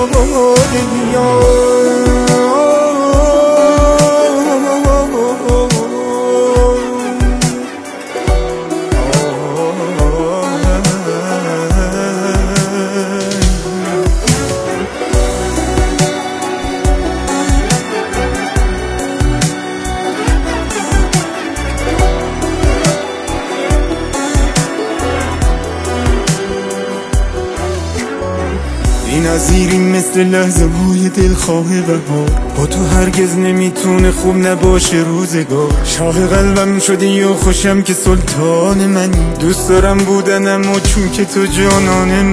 بی نظیری مثل لحظه های دلخواه بهار، با تو هرگز نمیتونه خوب نباشه روزگار. شاه قلبم شدی و خوشم که سلطان منی، دوست دارم بودنم و چون که تو جانان